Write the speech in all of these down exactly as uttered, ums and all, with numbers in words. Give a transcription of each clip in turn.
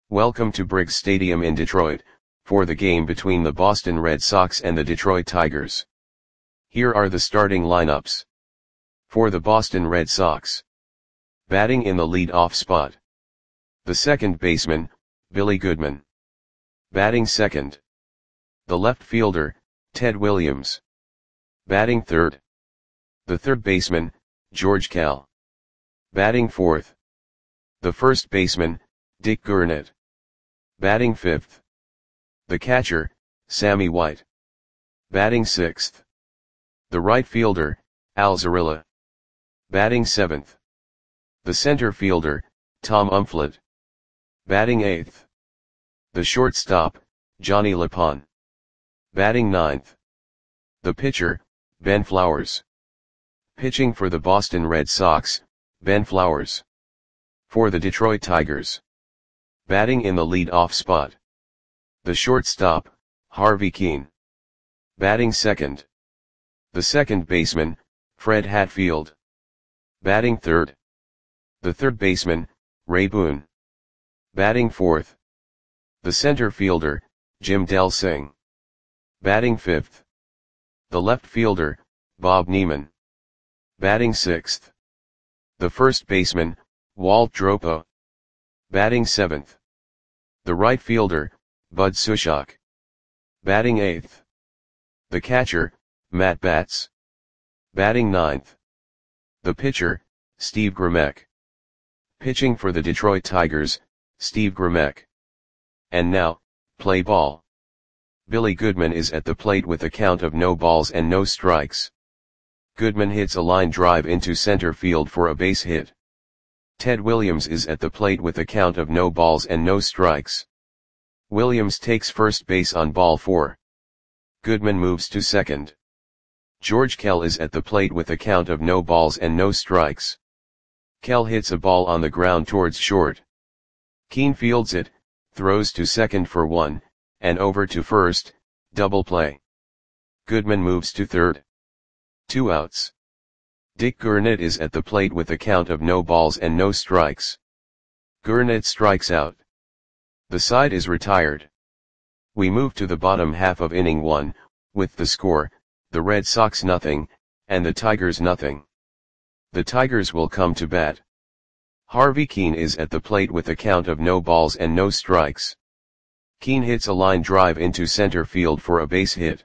Welcome to Briggs Stadium in Detroit, for the game between the Boston Red Sox and the Detroit Tigers. Here are the starting lineups. For the Boston Red Sox. Batting in the lead-off spot. The second baseman, Billy Goodman. Batting second. The left fielder, Ted Williams. Batting third. The third baseman, George Kell. Batting fourth. The first baseman, Dick Gurnett. Batting fifth. The catcher, Sammy White. Batting sixth. The right fielder, Al Zarilla. Batting seventh. The center fielder, Tom Umflett. Batting eighth. The shortstop, Johnny LePon. Batting ninth. The pitcher, Ben Flowers. Pitching for the Boston Red Sox, Ben Flowers. For the Detroit Tigers. Batting in the lead-off spot. The shortstop, Harvey Kuenn. Batting second. The second baseman, Fred Hatfield. Batting third. The third baseman, Ray Boone. Batting fourth. The center fielder, Jim Delsing. Batting fifth. The left fielder, Bob Neiman. Batting sixth. The first baseman, Walt Dropo. Batting seventh. The right fielder, Bud Sushok. Batting eighth. The catcher, Matt Batts. Batting ninth. The pitcher, Steve Grimek. Pitching for the Detroit Tigers, Steve Grimek. And now, play ball. Billy Goodman is at the plate with a count of no balls and no strikes. Goodman hits a line drive into center field for a base hit. Ted Williams is at the plate with a count of no balls and no strikes. Williams takes first base on ball four. Goodman moves to second. George Kell is at the plate with a count of no balls and no strikes. Kell hits a ball on the ground towards short. Kuenn fields it, throws to second for one, and over to first, double play. Goodman moves to third. Two outs. Dick Gurnett is at the plate with a count of no balls and no strikes. Gurnett strikes out. The side is retired. We move to the bottom half of inning one, with the score, the Red Sox nothing, and the Tigers nothing. The Tigers will come to bat. Harvey Kuenn is at the plate with a count of no balls and no strikes. Kuenn hits a line drive into center field for a base hit.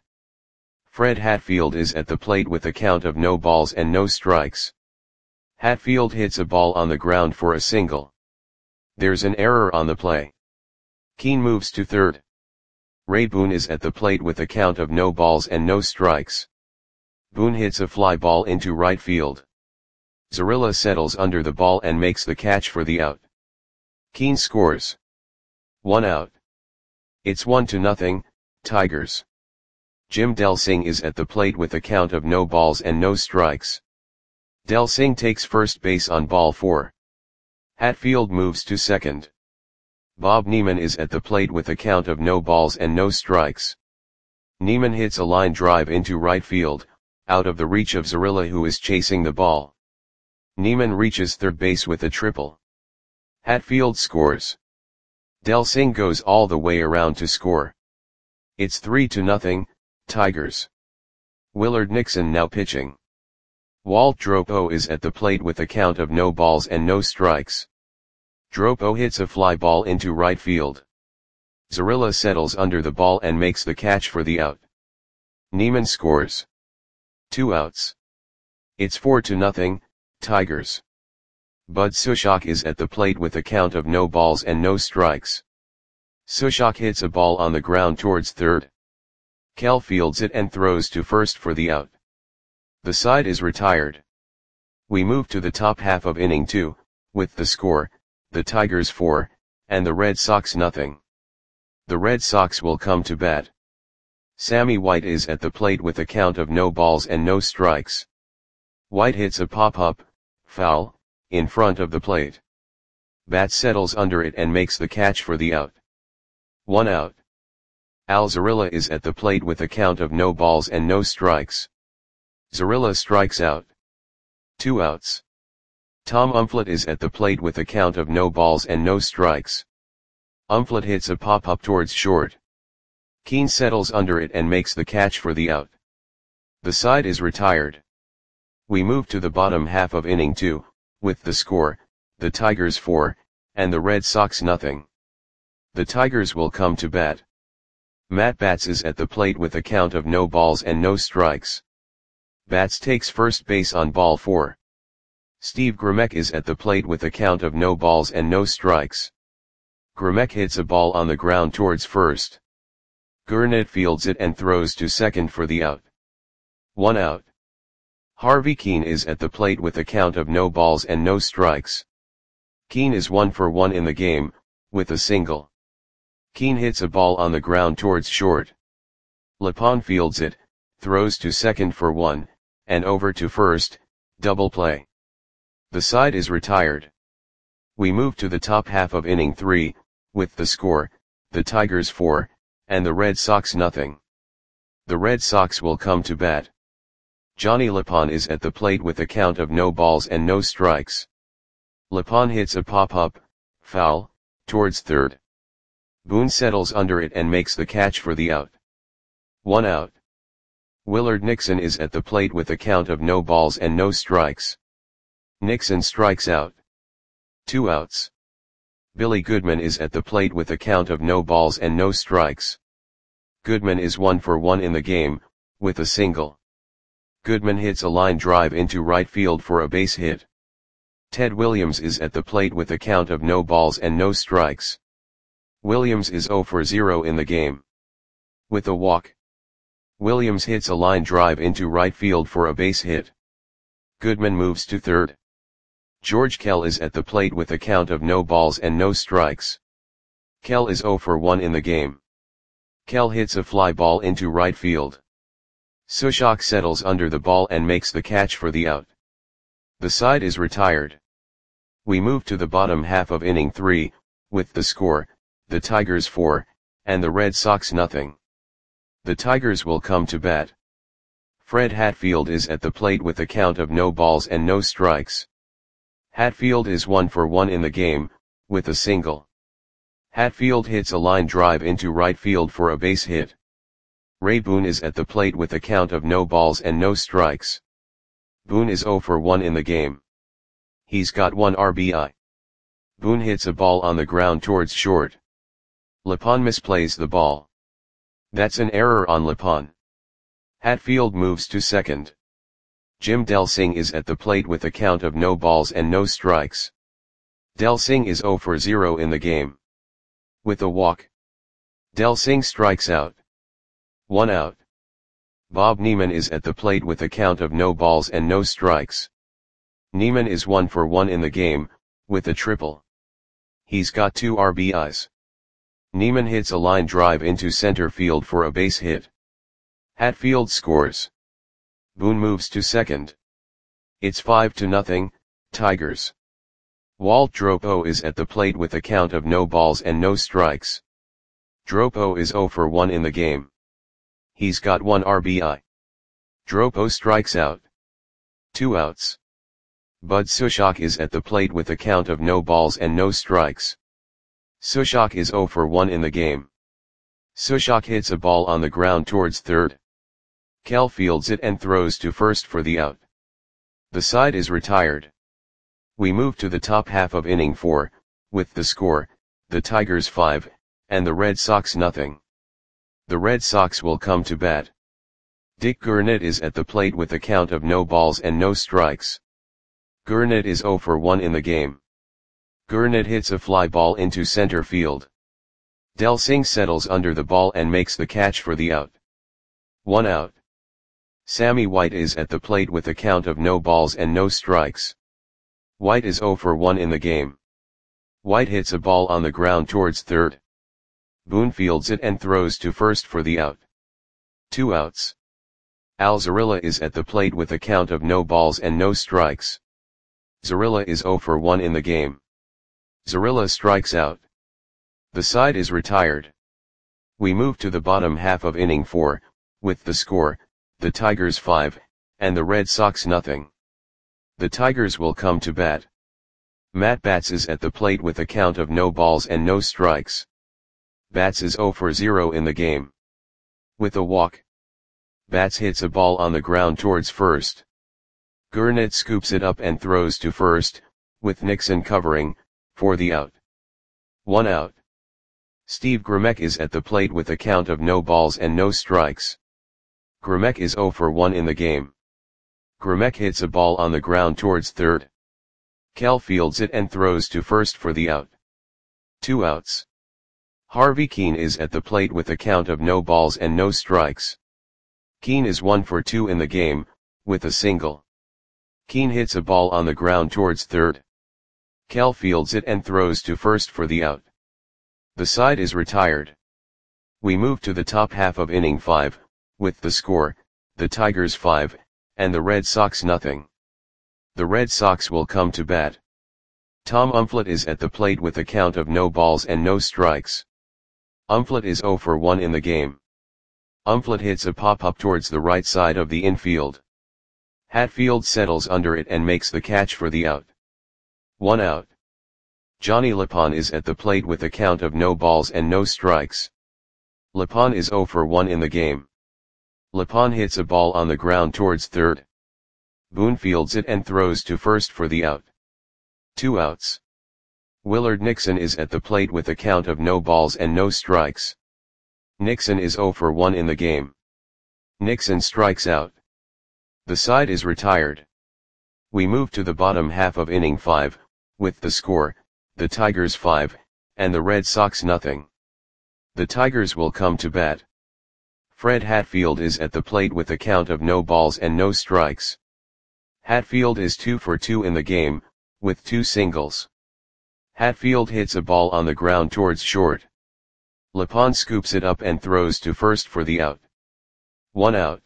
Fred Hatfield is at the plate with a count of no balls and no strikes. Hatfield hits a ball on the ground for a single. There's an error on the play. Kuenn moves to third. Ray Boone is at the plate with a count of no balls and no strikes. Boone hits a fly ball into right field. Zarilla settles under the ball and makes the catch for the out. Kuenn scores. One out. It's one to nothing, Tigers. Jim Delsing is at the plate with a count of no balls and no strikes. Delsing takes first base on ball four. Hatfield moves to second. Bob Neiman is at the plate with a count of no balls and no strikes. Neiman hits a line drive into right field, out of the reach of Zarilla who is chasing the ball. Neiman reaches third base with a triple. Hatfield scores. Delsing goes all the way around to score. It's three to nothing, Tigers. Willard Nixon now pitching. Walt Dropo is at the plate with a count of no balls and no strikes. Dropo hits a fly ball into right field. Zarilla settles under the ball and makes the catch for the out. Neiman scores. Two outs. It's four to nothing, Tigers. Bud Sushok is at the plate with a count of no balls and no strikes. Sushok hits a ball on the ground towards third. Kell fields it and throws to first for the out. The side is retired. We move to the top half of inning two, with the score, the Tigers four, and the Red Sox nothing. The Red Sox will come to bat. Sammy White is at the plate with a count of no balls and no strikes. White hits a pop-up, foul, in front of the plate. Bat settles under it and makes the catch for the out. One out. Al Zarilla is at the plate with a count of no balls and no strikes. Zarilla strikes out. Two outs. Tom Umflett is at the plate with a count of no balls and no strikes. Umflat hits a pop-up towards short. Keane settles under it and makes the catch for the out. The side is retired. We move to the bottom half of inning two, with the score, the Tigers four, and the Red Sox nothing. The Tigers will come to bat. Matt Batts is at the plate with a count of no balls and no strikes. Batts takes first base on ball four. Steve Grimek is at the plate with a count of no balls and no strikes. Grimek hits a ball on the ground towards first. Gurnett fields it and throws to second for the out. One out. Harvey Keane is at the plate with a count of no balls and no strikes. Keane is one for one in the game, with a single. Keane hits a ball on the ground towards short. Lepond fields it, throws to second for one, and over to first, double play. The side is retired. We move to the top half of inning three, with the score, the Tigers four, and the Red Sox nothing. The Red Sox will come to bat. Johnny Lepond is at the plate with a count of no balls and no strikes. Lepond hits a pop-up, foul, towards third. Boone settles under it and makes the catch for the out. One out. Willard Nixon is at the plate with a count of no balls and no strikes. Nixon strikes out. Two outs. Billy Goodman is at the plate with a count of no balls and no strikes. Goodman is one for one in the game, with a single. Goodman hits a line drive into right field for a base hit. Ted Williams is at the plate with a count of no balls and no strikes. Williams is zero for zero in the game. With a walk. Williams hits a line drive into right field for a base hit. Goodman moves to third. George Kell is at the plate with a count of no balls and no strikes. Kell is zero for one in the game. Kell hits a fly ball into right field. Sushok settles under the ball and makes the catch for the out. The side is retired. We move to the bottom half of inning three, with the score, the Tigers four, and the Red Sox nothing. The Tigers will come to bat. Fred Hatfield is at the plate with a count of no balls and no strikes. Hatfield is one for one in the game, with a single. Hatfield hits a line drive into right field for a base hit. Ray Boone is at the plate with a count of no balls and no strikes. Boone is zero for one in the game. He's got one R B I. Boone hits a ball on the ground towards short. Lepond misplays the ball. That's an error on Lepond. Hatfield moves to second. Jim Delsing is at the plate with a count of no balls and no strikes. Delsing is zero for zero in the game. With a walk. Delsing strikes out. One out. Bob Neiman is at the plate with a count of no balls and no strikes. Neiman is one for one in the game, with a triple. He's got two R B Is. Neiman hits a line drive into center field for a base hit. Hatfield scores. Boone moves to second. It's five to nothing, Tigers. Walt Dropo is at the plate with a count of no balls and no strikes. Dropo is zero for one in the game. He's got one R B I. Dropo strikes out. Two outs. Bud Sushok is at the plate with a count of no balls and no strikes. Sushok is zero for one in the game. Sushok hits a ball on the ground towards third. Kell fields it and throws to first for the out. The side is retired. We move to the top half of inning four, with the score, the Tigers five, and the Red Sox nothing. The Red Sox will come to bat. Dick Gurnett is at the plate with a count of no balls and no strikes. Gurnett is zero for one in the game. Gurnett hits a fly ball into center field. Delsing settles under the ball and makes the catch for the out. One out. Sammy White is at the plate with a count of no balls and no strikes. White is zero for one in the game. White hits a ball on the ground towards third. Boone fields it and throws to first for the out. Two outs. Al Zarilla is at the plate with a count of no balls and no strikes. Zarilla is zero for one in the game. Zarilla strikes out. The side is retired. We move to the bottom half of inning four, with the score, the Tigers five, and the Red Sox nothing. The Tigers will come to bat. Matt Batts is at the plate with a count of no balls and no strikes. Bats is zero for zero in the game. With a walk, Bats hits a ball on the ground towards first. Gurnet scoops it up and throws to first, with Nixon covering, for the out. One out. Steve Grimek is at the plate with a count of no balls and no strikes. Grimek is zero for one in the game. Grimek hits a ball on the ground towards third. Kel fields it and throws to first for the out. Two outs. Harvey Keene is at the plate with a count of no balls and no strikes. Keene is one for two in the game, with a single. Keene hits a ball on the ground towards third. Kel fields it and throws to first for the out. The side is retired. We move to the top half of inning five, with the score, the Tigers five, and the Red Sox nothing. The Red Sox will come to bat. Tom Umflett is at the plate with a count of no balls and no strikes. Umflett is zero for one in the game. Umflett hits a pop-up towards the right side of the infield. Hatfield settles under it and makes the catch for the out. One out. Johnny Lapon is at the plate with a count of no balls and no strikes. Lapon is zero for one in the game. Lapon hits a ball on the ground towards third. Boone fields it and throws to first for the out. Two outs. Willard Nixon is at the plate with a count of no balls and no strikes. Nixon is zero for one in the game. Nixon strikes out. The side is retired. We move to the bottom half of inning five, with the score, the Tigers five, and the Red Sox nothing. The Tigers will come to bat. Fred Hatfield is at the plate with a count of no balls and no strikes. Hatfield is two for two in the game, with two singles. Hatfield hits a ball on the ground towards short. Lapon scoops it up and throws to first for the out. One out.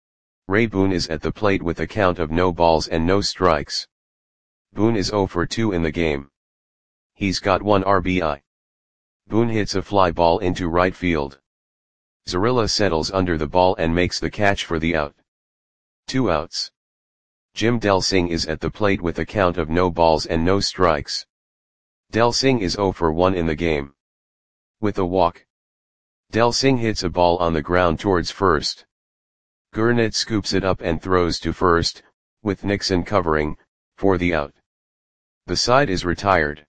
Ray Boone is at the plate with a count of no balls and no strikes. Boone is zero for two in the game. He's got one R B I. Boone hits a fly ball into right field. Zarilla settles under the ball and makes the catch for the out. Two outs. Jim Delsing is at the plate with a count of no balls and no strikes. Delsing is zero for one in the game. With a walk, Delsing hits a ball on the ground towards first. Gurnet scoops it up and throws to first, with Nixon covering, for the out. The side is retired.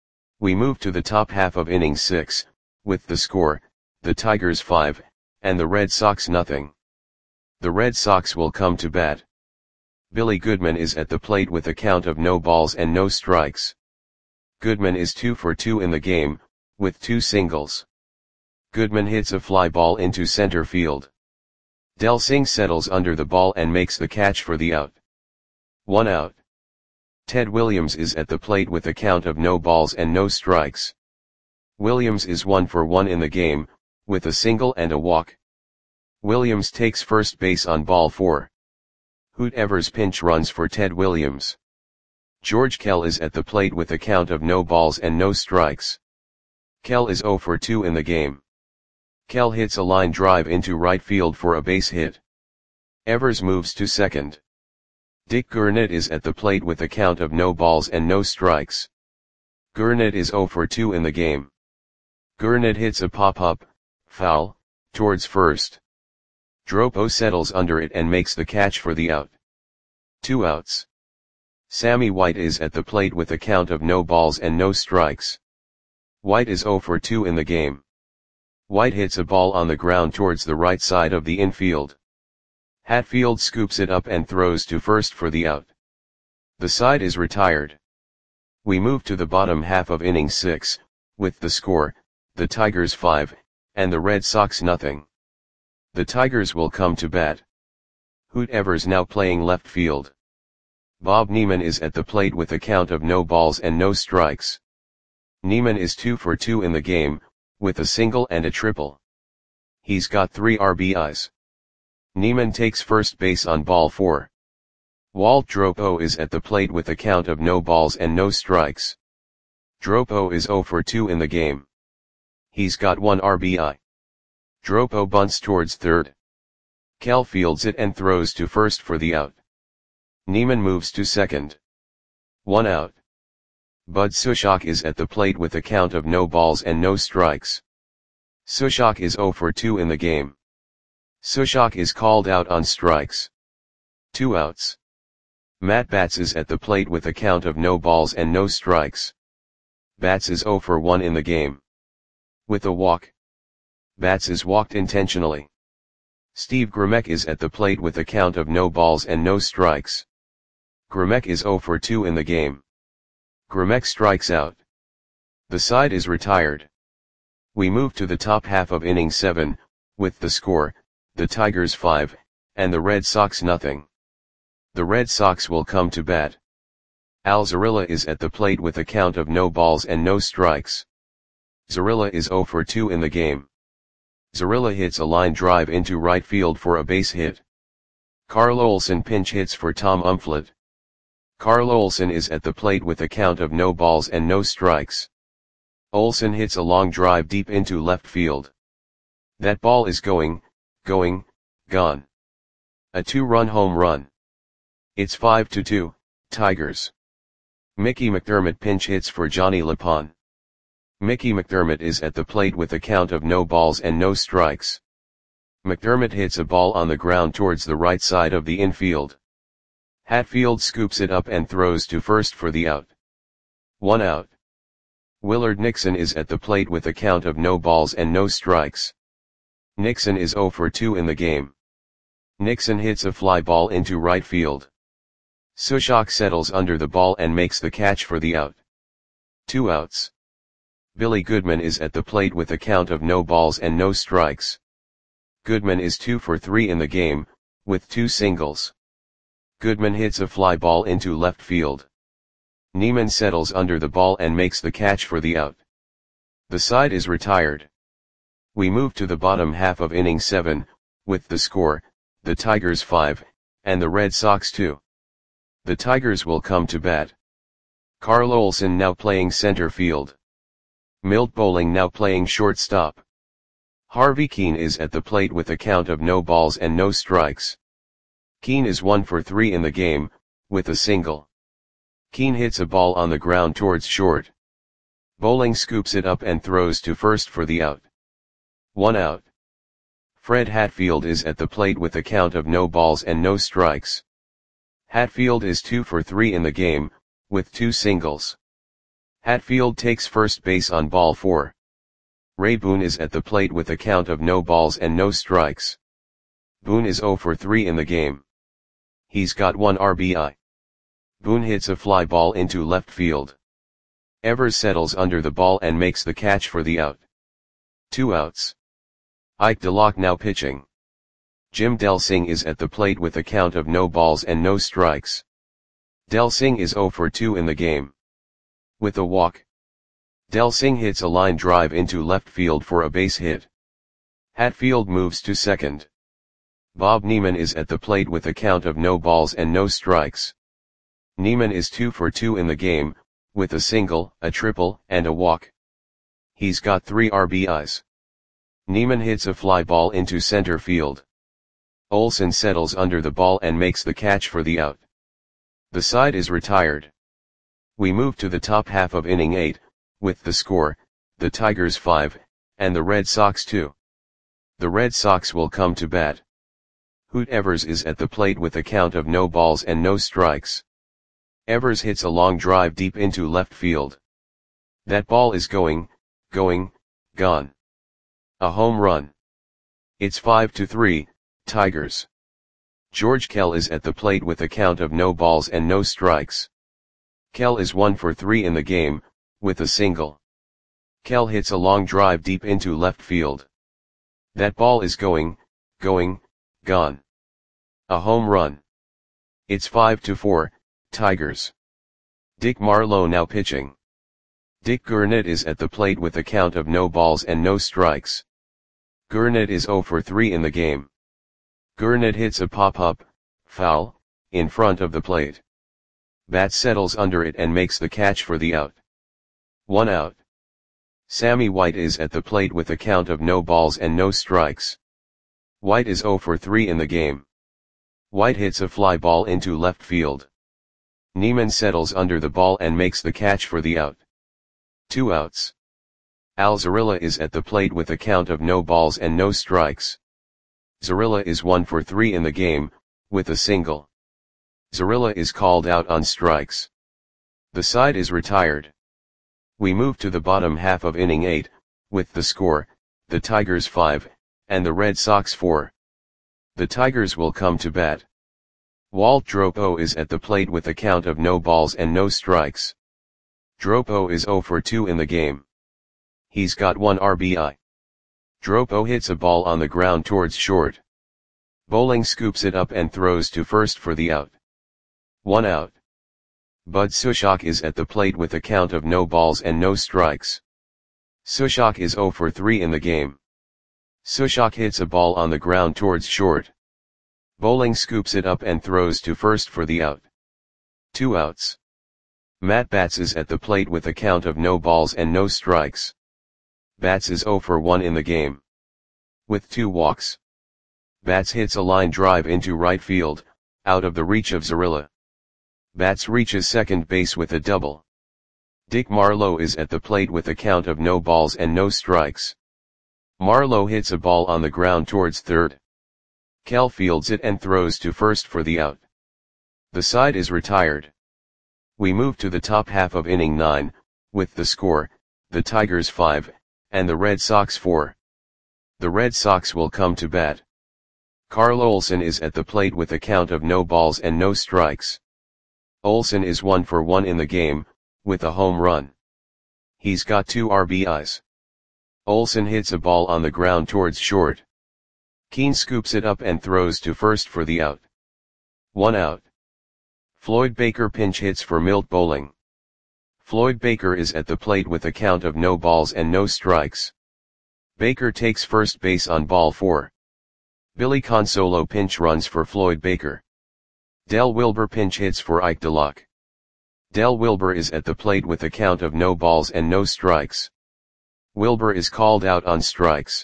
We move to the top half of inning six, with the score, the Tigers five, and the Red Sox nothing. The Red Sox will come to bat. Billy Goodman is at the plate with a count of no balls and no strikes. Goodman is two for two in the game, with two singles. Goodman hits a fly ball into center field. Delsing settles under the ball and makes the catch for the out. One out. Ted Williams is at the plate with a count of no balls and no strikes. Williams is one for one in the game, with a single and a walk. Williams takes first base on ball four. Hoot Evers pinch runs for Ted Williams. George Kell is at the plate with a count of no balls and no strikes. Kell is zero for two in the game. Kell hits a line drive into right field for a base hit. Evers moves to second. Dick Gurnet is at the plate with a count of no balls and no strikes. Gurnet is zero for two in the game. Gurnet hits a pop-up, foul, towards first. Dropo settles under it and makes the catch for the out. Two outs. Sammy White is at the plate with a count of no balls and no strikes. White is zero for two in the game. White hits a ball on the ground towards the right side of the infield. Hatfield scoops it up and throws to first for the out. The side is retired. We move to the bottom half of inning six, with the score, the Tigers five, and the Red Sox nothing. The Tigers will come to bat. Hoot Evers now playing left field. Bob Neiman is at the plate with a count of no balls and no strikes. Neiman is two for two in the game, with a single and a triple. He's got three R B Is. Neiman takes first base on ball four. Walt Dropo is at the plate with a count of no balls and no strikes. Dropo is zero for two in the game. He's got one R B I. Dropo bunts towards third. Kell fields it and throws to first for the out. Neiman moves to second. One out. Bud Sushok is at the plate with a count of no balls and no strikes. Sushok is zero for two in the game. Sushok is called out on strikes. Two outs. Matt Bats is at the plate with a count of no balls and no strikes. Bats is zero for one in the game. With a walk. Bats is walked intentionally. Steve Grimek is at the plate with a count of no balls and no strikes. Grimek is zero for two in the game. Grimek strikes out. The side is retired. We move to the top half of inning seven, with the score, the Tigers five, and the Red Sox nothing. The Red Sox will come to bat. Al Zarilla is at the plate with a count of no balls and no strikes. Zarilla is zero for two in the game. Zarilla hits a line drive into right field for a base hit. Carl Olson pinch hits for Tom Umflett. Carl Olson is at the plate with a count of no balls and no strikes. Olson hits a long drive deep into left field. That ball is going, going, gone. A two-run home run. It's five to two, Tigers. Mickey McDermott pinch hits for Johnny Lapon. Mickey McDermott is at the plate with a count of no balls and no strikes. McDermott hits a ball on the ground towards the right side of the infield. Hatfield scoops it up and throws to first for the out. One out. Willard Nixon is at the plate with a count of no balls and no strikes. Nixon is zero for two in the game. Nixon hits a fly ball into right field. Sushok settles under the ball and makes the catch for the out. Two outs. Billy Goodman is at the plate with a count of no balls and no strikes. Goodman is two for three in the game, with two singles. Goodman hits a fly ball into left field. Neiman settles under the ball and makes the catch for the out. The side is retired. We move to the bottom half of inning seven, with the score, the Tigers five, and the Red Sox two. The Tigers will come to bat. Carl Olson now playing center field. Milt Bowling now playing shortstop. Harvey Keene is at the plate with a count of no balls and no strikes. Keene is one for three in the game, with a single. Keene hits a ball on the ground towards short. Bowling scoops it up and throws to first for the out. One out. Fred Hatfield is at the plate with a count of no balls and no strikes. Hatfield is two for three in the game, with two singles. Hatfield takes first base on ball four. Ray Boone is at the plate with a count of no balls and no strikes. Boone is zero for three in the game. He's got one R B I. Boone hits a fly ball into left field. Evers settles under the ball and makes the catch for the out. Two outs. Ike DeLocke now pitching. Jim Delsing is at the plate with a count of no balls and no strikes. Delsing is zero for two in the game. With a walk. Delsing hits a line drive into left field for a base hit. Hatfield moves to second. Bob Neiman is at the plate with a count of no balls and no strikes. Neiman is two for two in the game, with a single, a triple, and a walk. He's got three R B Is. Neiman hits a fly ball into center field. Olson settles under the ball and makes the catch for the out. The side is retired. We move to the top half of inning eight, with the score, the Tigers five, and the Red Sox two. The Red Sox will come to bat. Hoot Evers is at the plate with a count of no balls and no strikes. Evers hits a long drive deep into left field. That ball is going, going, gone. A home run. It's five to three, Tigers. George Kell is at the plate with a count of no balls and no strikes. Kell is one for three in the game, with a single. Kell hits a long drive deep into left field. That ball is going, going, gone. A home run. It's five to four, Tigers. Dick Marlowe now pitching. Dick Gurnett is at the plate with a count of no balls and no strikes. Gurnett is zero for three in the game. Gurnett hits a pop-up, foul, in front of the plate. Bat settles under it and makes the catch for the out. One out. Sammy White is at the plate with a count of no balls and no strikes. White is zero for three in the game. White hits a fly ball into left field. Neiman settles under the ball and makes the catch for the out. Two outs. Alzarilla is at the plate with a count of no balls and no strikes. Zarilla is one for three in the game, with a single. Zarilla is called out on strikes. The side is retired. We move to the bottom half of inning eight, with the score, the Tigers five, and the Red Sox four. The Tigers will come to bat. Walt Dropo is at the plate with a count of no balls and no strikes. Dropo is zero for two in the game. He's got one R B I. Dropo hits a ball on the ground towards short. Bowling scoops it up and throws to first for the out. One out. Bud Sushok is at the plate with a count of no balls and no strikes. Sushok is zero for three in the game. Sushok hits a ball on the ground towards short. Bowling scoops it up and throws to first for the out. Two outs. Matt Batts is at the plate with a count of no balls and no strikes. Batts is zero for one in the game. With two walks. Batts hits a line drive into right field, out of the reach of Zarilla. Batts reaches second base with a double. Dick Marlowe is at the plate with a count of no balls and no strikes. Marlowe hits a ball on the ground towards third. Kell fields it and throws to first for the out. The side is retired. We move to the top half of inning nine, with the score, the Tigers five, and the Red Sox four. The Red Sox will come to bat. Carl Olson is at the plate with a count of no balls and no strikes. Olson is one for one in the game, with a home run. He's got two R B Is. Olson hits a ball on the ground towards short. Keane scoops it up and throws to first for the out. One out. Floyd Baker pinch hits for Milt Bowling. Floyd Baker is at the plate with a count of no balls and no strikes. Baker takes first base on ball four. Billy Consolo pinch runs for Floyd Baker. Del Wilber pinch hits for Ike DeLuck. Del Wilber is at the plate with a count of no balls and no strikes. Wilber is called out on strikes.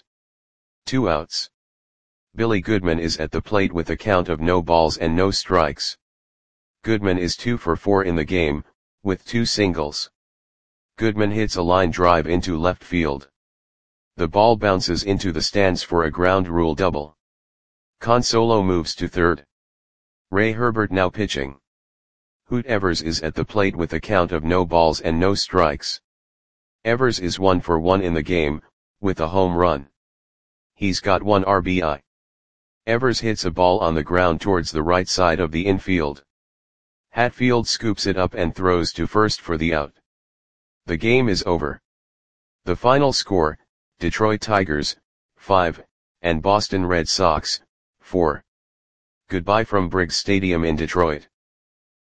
Two outs. Billy Goodman is at the plate with a count of no balls and no strikes. Goodman is two for four in the game, with two singles. Goodman hits a line drive into left field. The ball bounces into the stands for a ground rule double. Consolo moves to third. Ray Herbert now pitching. Hoot Evers is at the plate with a count of no balls and no strikes. Evers is one for one in the game, with a home run. He's got one R B I. Evers hits a ball on the ground towards the right side of the infield. Hatfield scoops it up and throws to first for the out. The game is over. The final score, Detroit Tigers, five, and Boston Red Sox, four. Goodbye from Briggs Stadium in Detroit.